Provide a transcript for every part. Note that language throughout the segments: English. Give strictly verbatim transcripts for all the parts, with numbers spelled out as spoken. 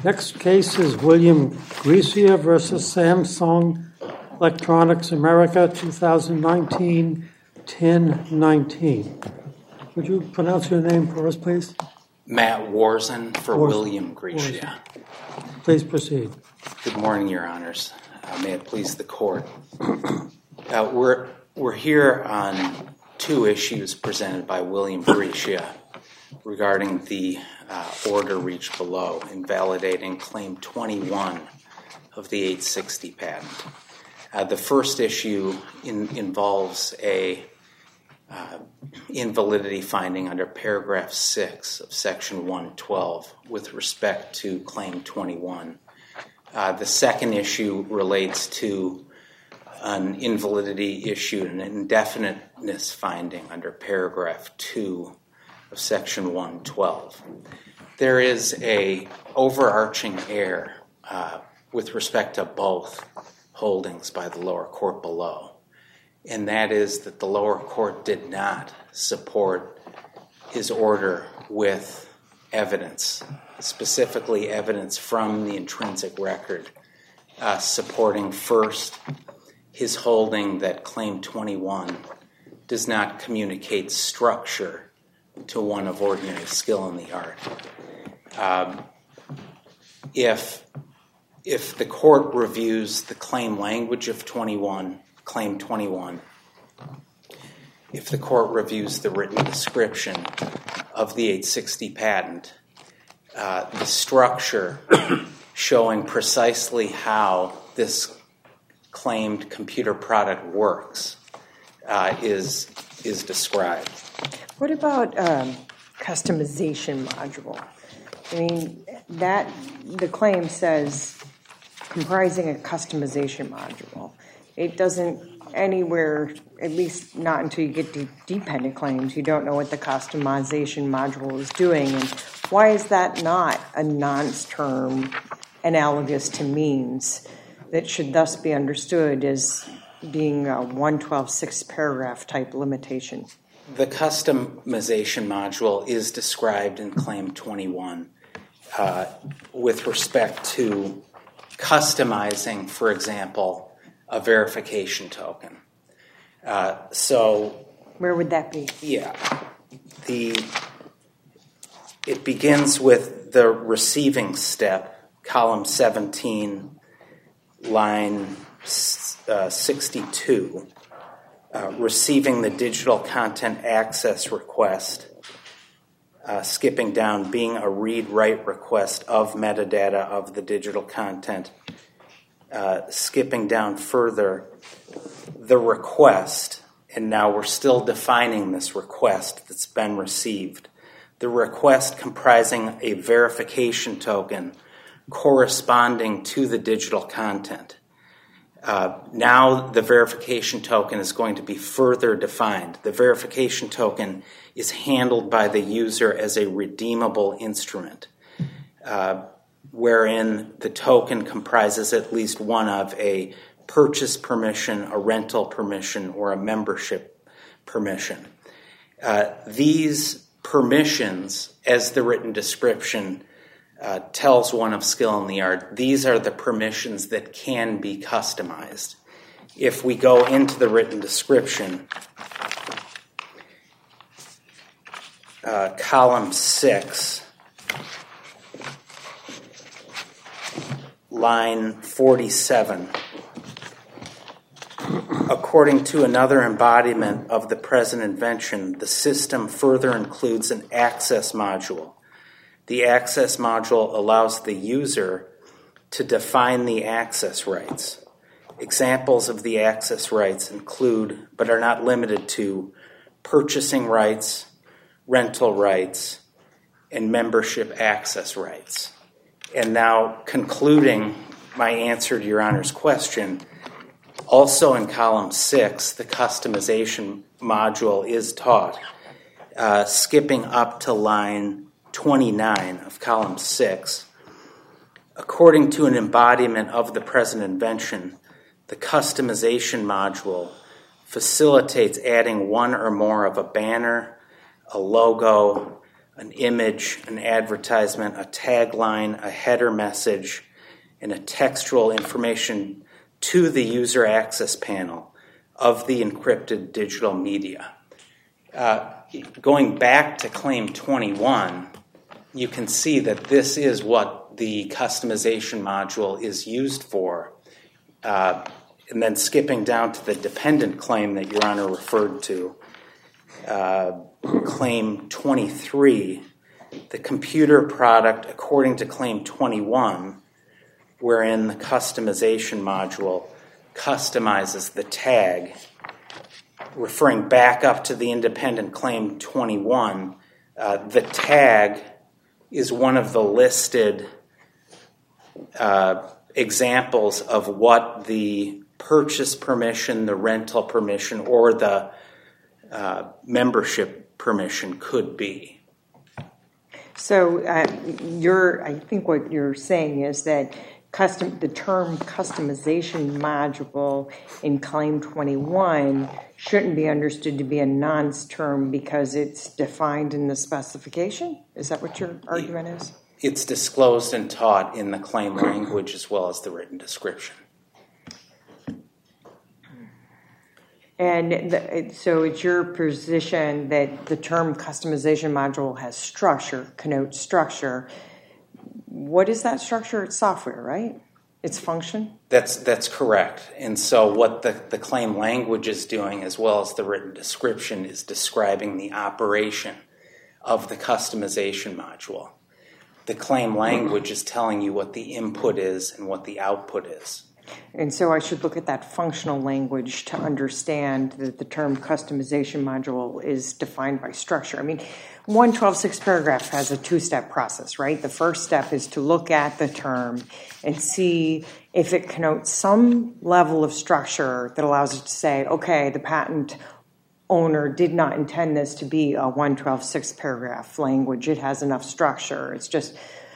Next case is William Grecia versus Samsung Electronics America, twenty nineteen, ten nineteen. Would you pronounce your name for us, please? Matt Warzen for Warzen. William Grecia. Please proceed. Good morning, Your Honors. Uh, may it please the Court. Uh, we're, we're here on two issues presented by William Grecia regarding the uh, order reached below, invalidating Claim twenty-one of the eight sixty patent. Uh, the first issue in, involves a uh, invalidity finding under paragraph six of section one twelve with respect to Claim twenty-one. Uh, the second issue relates to an invalidity issue, an indefiniteness finding under paragraph two of section one twelve. There is a overarching error uh, with respect to both holdings by the lower court below, and that is that the lower court did not support his order with evidence, specifically evidence from the intrinsic record, uh, supporting first his holding that Claim twenty-one does not communicate structure to one of ordinary skill in the art. Um, if, if the court reviews the claim language of twenty-one, Claim twenty-one, if the court reviews the written description of the eight sixty patent, uh, the structure showing precisely how this claimed computer product works uh, is is described. What about um, customization module? I mean, that the claim says comprising a customization module. It doesn't anywhere, at least not until you get to dependent claims, you don't know what the customization module is doing. And why is that not a nonce term analogous to means that should thus be understood as being a one twelve six paragraph type limitation? The customization module is described in Claim twenty-one uh, with respect to customizing, for example, a verification token. Uh, so, where would that be? Yeah, the it begins with the receiving step, column seventeen, line uh, sixty-two. Uh, receiving the digital content access request, uh, skipping down, being a read-write request of metadata of the digital content, uh, skipping down further, the request, and now we're still defining this request that's been received, the request comprising a verification token corresponding to the digital content. Uh, now the verification token is going to be further defined. The verification token is handled by the user as a redeemable instrument, uh, wherein the token comprises at least one of a purchase permission, a rental permission, or a membership permission. Uh, these permissions, as the written description Uh, tells one of skill in the art, these are the permissions that can be customized. If we go into the written description, uh, column six, line forty-seven, according to another embodiment of the present invention, the system further includes an access module. The access module allows the user to define the access rights. Examples of the access rights include, but are not limited to, purchasing rights, rental rights, and membership access rights. And now, concluding my answer to Your Honor's question, also in column six, the customization module is taught, uh, skipping up to line twenty-nine of column six. According to an embodiment of the present invention, the customization module facilitates adding one or more of a banner, a logo, an image, an advertisement, a tagline, a header message, and a textual information to the user access panel of the encrypted digital media. Uh, going back to Claim twenty-one, you can see that this is what the customization module is used for. Uh, and then skipping down to the dependent claim that Your Honor referred to, uh, Claim twenty-three, the computer product according to Claim twenty-one, wherein the customization module customizes the tag. Referring back up to the independent Claim twenty-one, uh, the tag is one of the listed uh, examples of what the purchase permission, the rental permission, or the uh, membership permission could be. So uh, you're, I think what you're saying is that custom, the term customization module in Claim twenty-one shouldn't be understood to be a nonce term because it's defined in the specification? Is that what your argument is? It's disclosed and taught in the claim language as well as the written description. And the, so it's your position that the term customization module has structure, connotes structure. What is that structure? It's software, right? It's function? That's that's correct. And so what the, the claim language is doing as well as the written description is describing the operation of the customization module. The claim language is telling you what the input is and what the output is. And so I should look at that functional language to understand that the term customization module is defined by structure. I mean, one twelve point six paragraph has a two-step process, right? The first step is to look at the term and see if it connotes some level of structure that allows it to say, okay, the patent owner did not intend this to be a one twelve point six paragraph language. It has enough structure. It's just,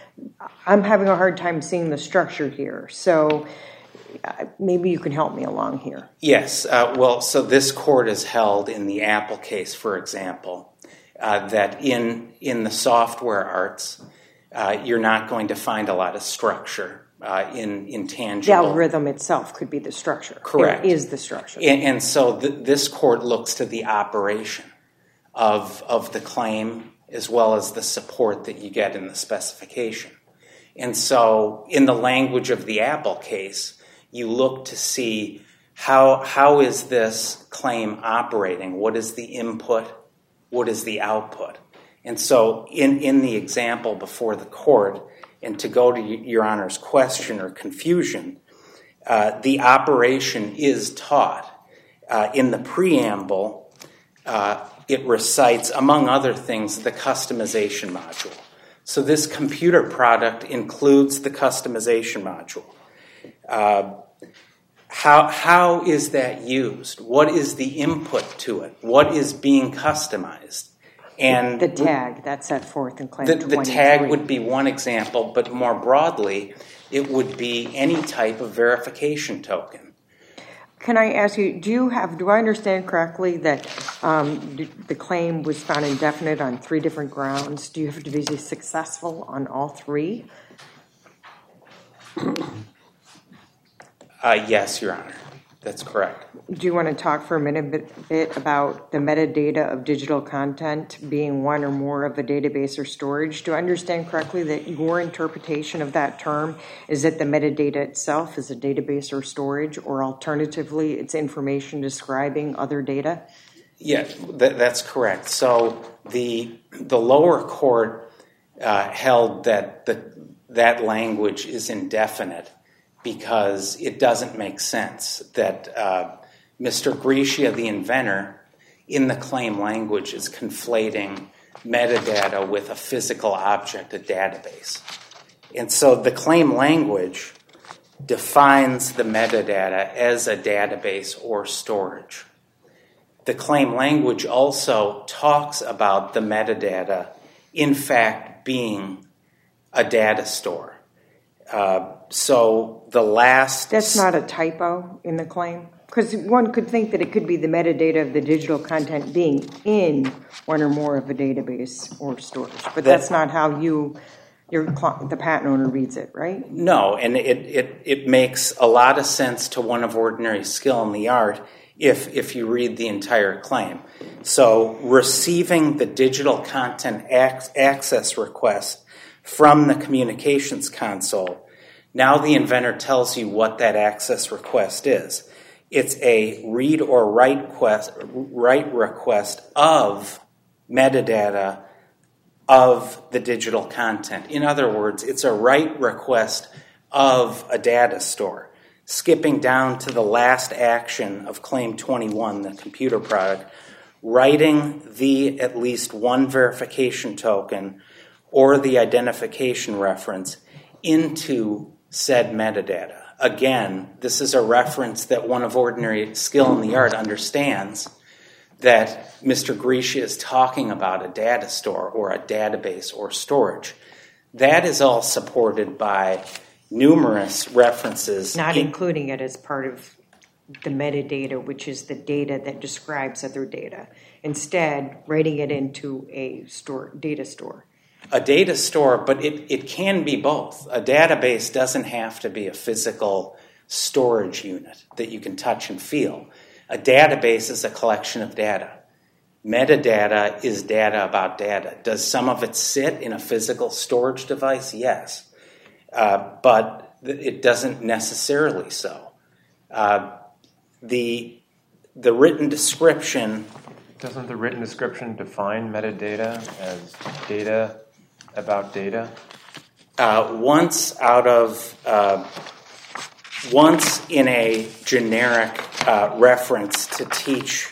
I'm having a hard time seeing the structure here. So uh, maybe you can help me along here. Yes. Uh, well, so this court is held in the Apple case, for example, uh, that in, in the software arts, uh, you're not going to find a lot of structure. Uh, in intangible. The algorithm itself could be the structure. Correct. It is the structure. And, and so th- this court looks to the operation of, of the claim as well as the support that you get in the specification. And so in the language of the Apple case, you look to see how how is this claim operating? What is the input? What is the output? And so in, in the example before the court, and to go to Your Honor's question or confusion, uh, the operation is taught. Uh, in the preamble, uh, it recites, among other things, the customization module. So this computer product includes the customization module. Uh, how, how is that used? What is the input to it? What is being customized? And the tag, that's set forth in Claim the, twenty-three. The tag would be one example, but more broadly, it would be any type of verification token. Can I ask you, do you have, do I understand correctly that um, the claim was found indefinite on three different grounds? Do you have to be successful on all three? Uh, yes, Your Honor. That's correct. Do you want to talk for a minute bit, bit about the metadata of digital content being one or more of a database or storage? Do I understand correctly that your interpretation of that term is that the metadata itself is a database or storage, or alternatively, it's information describing other data? Yeah, that, that's correct. So the the lower court uh, held that the, that language is indefinite, because it doesn't make sense that uh, Mister Griscia, the inventor, in the claim language is conflating metadata with a physical object, a database. And so the claim language defines the metadata as a database or storage. The claim language also talks about the metadata, in fact, being a data store. Uh, so the last... That's not a typo in the claim? Because one could think that it could be the metadata of the digital content being in one or more of a database or storage, but that's not how you, your the patent owner reads it, right? No, and it, it, it makes a lot of sense to one of ordinary skill in the art if, if you read the entire claim. So receiving the digital content ac- access request from the communications console, now the inventor tells you what that access request is. It's a read or write request, write request of metadata of the digital content. In other words, it's a write request of a data store. Skipping down to the last action of Claim twenty-one, the computer product, writing the at least one verification token or the identification reference into said metadata. Again, this is a reference that one of ordinary skill in the art understands that Mister Grisha is talking about a data store or a database or storage. That is all supported by numerous references. Not in, including it as part of the metadata, which is the data that describes other data. Instead, writing it into a store, data store. A data store, but it, it can be both. A database doesn't have to be a physical storage unit that you can touch and feel. A database is a collection of data. Metadata is data about data. Does some of it sit in a physical storage device? Yes. Uh, but it doesn't necessarily so. Uh, the, the written description... Doesn't the written description define metadata as data about data? Uh, once out of, uh, once in a generic uh, reference to teach.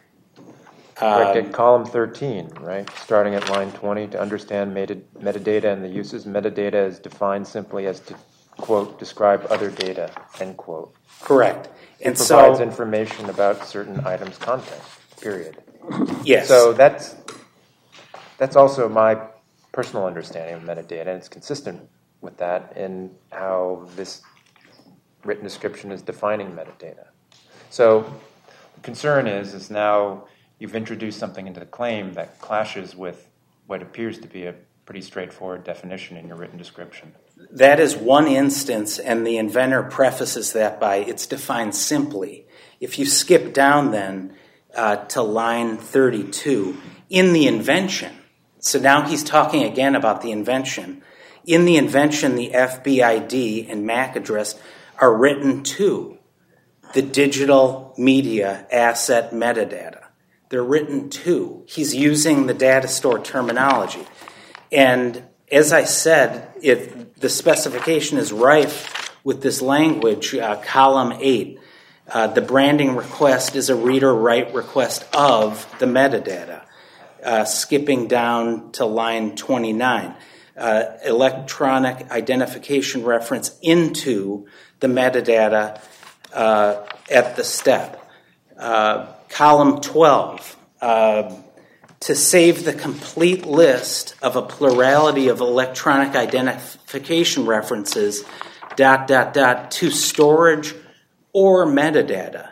Uh, Correct, at column thirteen, right? Starting at line twenty, to understand meta- metadata and the uses, metadata is defined simply as to, quote, describe other data, end quote. Correct. And it provides so, information about certain items' content, period. Yes. So that's that's also my personal understanding of metadata, and it's consistent with that in how this written description is defining metadata. So the concern is, is now you've introduced something into the claim that clashes with what appears to be a pretty straightforward definition in your written description. That is one instance, and the inventor prefaces that by it's defined simply. If you skip down then uh, to line thirty-two, in the invention, so now he's talking again about the invention. In the invention, the F B I D and M A C address are written to the digital media asset metadata. They're written to. He's using the data store terminology. And as I said, if the specification is rife with this language, uh, column eight, uh, the branding request is a read or write request of the metadata. Uh, skipping down to line twenty-nine, uh, electronic identification reference into the metadata uh, at the step. Uh, column twelve, uh, to save the complete list of a plurality of electronic identification references, dot, dot, dot, to storage or metadata.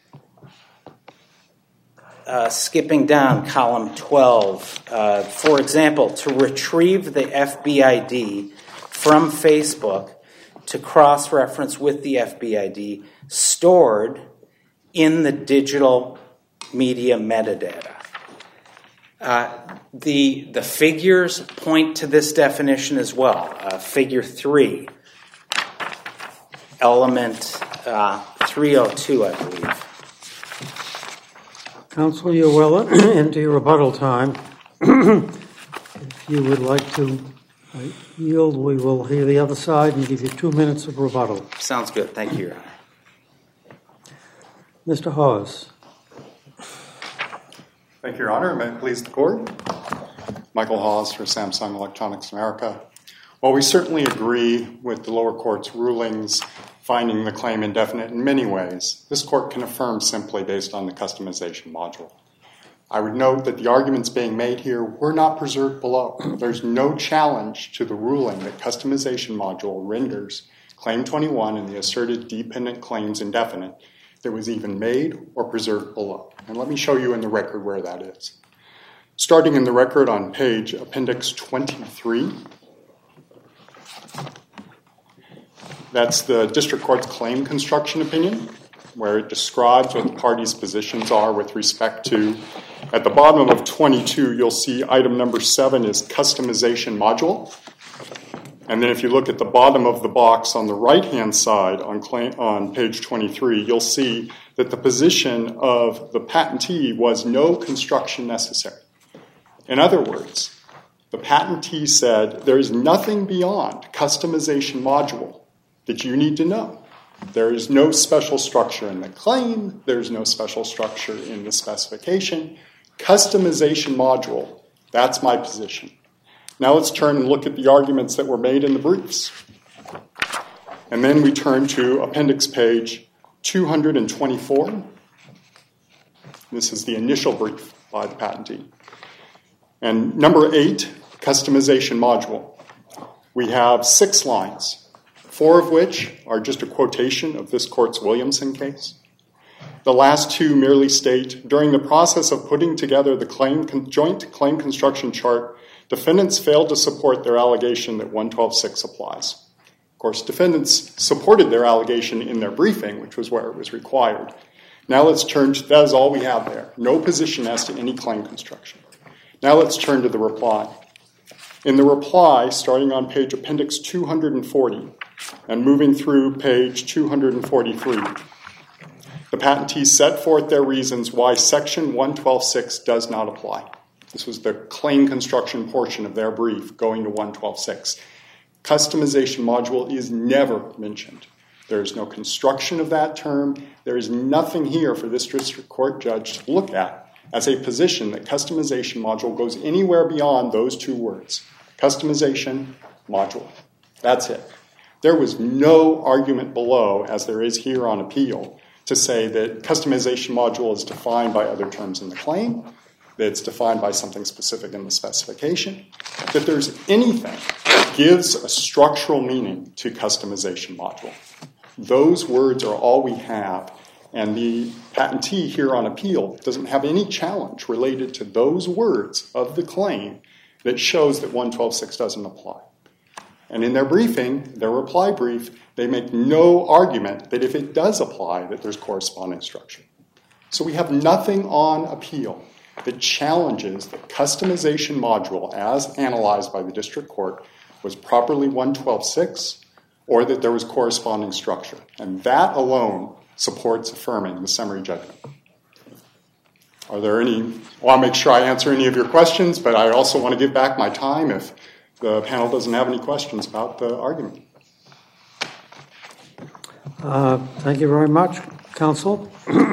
Uh, skipping down, column twelve, uh, for example, to retrieve the F B I D from Facebook to cross-reference with the F B I D stored in the digital media metadata. Uh, the, the figures point to this definition as well. Uh, figure three, element uh, three oh two, I believe. Counsel, you're well into your rebuttal time. If you would like to uh, yield, we will hear the other side and give you two minutes of rebuttal. Sounds good. Thank you, Your Honor. Mister Hawes. Thank you, Your Honor. May it please the Court. Michael Hawes for Samsung Electronics America. While we certainly agree with the lower court's rulings finding the claim indefinite in many ways, this court can affirm simply based on the customization module. I would note that the arguments being made here were not preserved below. There's no challenge to the ruling that customization module renders Claim twenty-one and the asserted dependent claims indefinite, that was even made or preserved below. And let me show you in the record where that is. Starting in the record on page appendix twenty-three, that's the district court's claim construction opinion, where it describes what the parties' positions are with respect to. At the bottom of twenty-two, you'll see item number seven is customization module. And then if you look at the bottom of the box on the right-hand side on, claim, on page twenty-three, you'll see that the position of the patentee was no construction necessary. In other words, the patentee said there is nothing beyond customization module that you need to know. There is no special structure in the claim. There's no special structure in the specification. Customization module, that's my position. Now let's turn and look at the arguments that were made in the briefs. And then we turn to appendix page two hundred twenty-four. This is the initial brief by the patentee. And number eight, customization module. We have six lines, four of which are just a quotation of this court's Williamson case. The last two merely state, during the process of putting together the claim, joint claim construction chart, defendants failed to support their allegation that one twelve six applies. Of course, defendants supported their allegation in their briefing, which was where it was required. Now let's turn to, that is all we have there. No position as to any claim construction. Now let's turn to the reply. In the reply, starting on page appendix two hundred forty and moving through page two hundred forty-three, the patentees set forth their reasons why section one twelve six does not apply. This was the claim construction portion of their brief going to one twelve six. Customization module is never mentioned. There is no construction of that term. There is nothing here for this district court judge to look at as a position that customization module goes anywhere beyond those two words. Customization module. That's it. There was no argument below, as there is here on appeal, to say that customization module is defined by other terms in the claim, that it's defined by something specific in the specification, that there's anything that gives a structural meaning to customization module. Those words are all we have, and the patentee here on appeal doesn't have any challenge related to those words of the claim that shows that one twelve six doesn't apply. And in their briefing, their reply brief, they make no argument that if it does apply, that there's corresponding structure. So we have nothing on appeal that challenges the customization module as analyzed by the district court was properly one twelve six or that there was corresponding structure. And that alone supports affirming the summary judgment. Are there any? I want to make sure I answer any of your questions, but I also want to give back my time if the panel doesn't have any questions about the argument. Uh, thank you very much, counsel.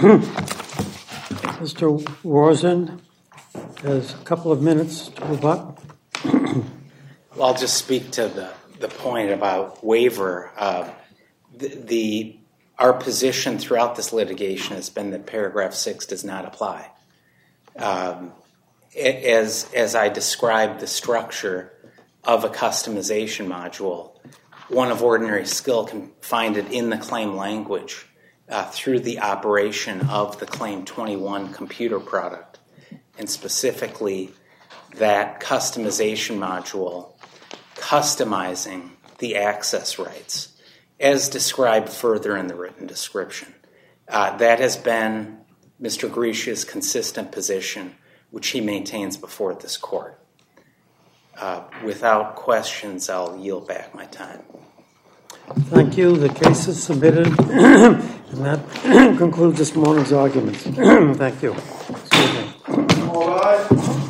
Mister Warzen has a couple of minutes to rebut. Well, I'll just speak to the, the point about waiver. Uh, the, the Our position throughout this litigation has been that paragraph six does not apply. Um, as, as I described the structure of a customization module, one of ordinary skill can find it in the claim language uh, through the operation of the Claim twenty-one computer product, and specifically that customization module customizing the access rights, as described further in the written description. Uh, that has been Mister Griscia's consistent position, which he maintains before this court. Uh, without questions, I'll yield back my time. Thank you. The case is submitted, and that concludes this morning's arguments. Thank you. Excuse me. All right.